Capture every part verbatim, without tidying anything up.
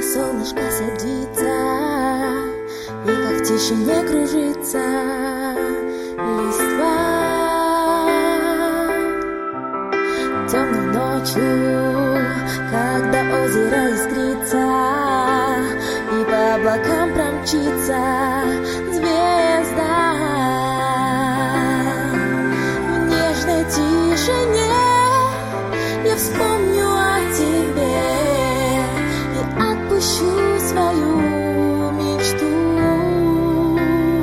солнышко садится, и как в тишине кружится листва. Темной ночью, когда озеро искрится, и по облакам промчится звезда, в нежной тишине я вспомню о тебе и отпущу свою мечту.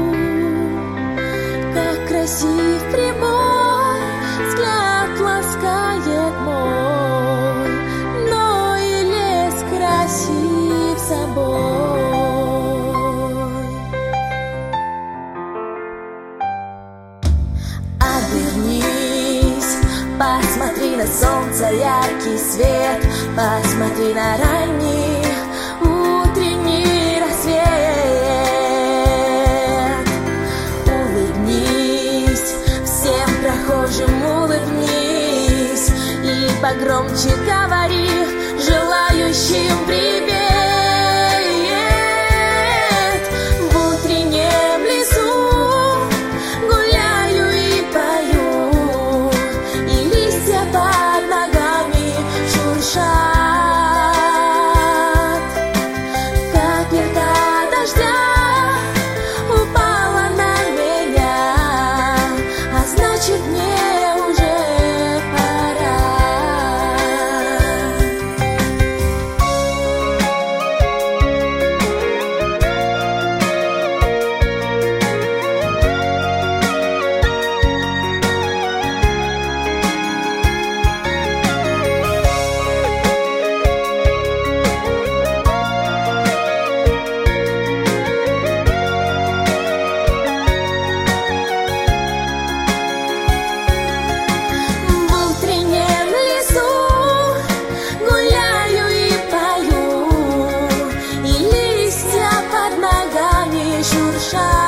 Как красив прибой, взгляд ласкает мой, но и лес красив собой. Обернись, посмотри на солнце, яркий свет, посмотри на ранний утренний рассвет. Улыбнись, всем прохожим улыбнись, и погромче говори желающим привет. В утреннем лесу гуляю и пою, и листья под ногами шуршат. Капелька дождя упала на меня, а значит мне уже пора. В утреннем лесу гуляю и пою, и листья под ногами шуршат.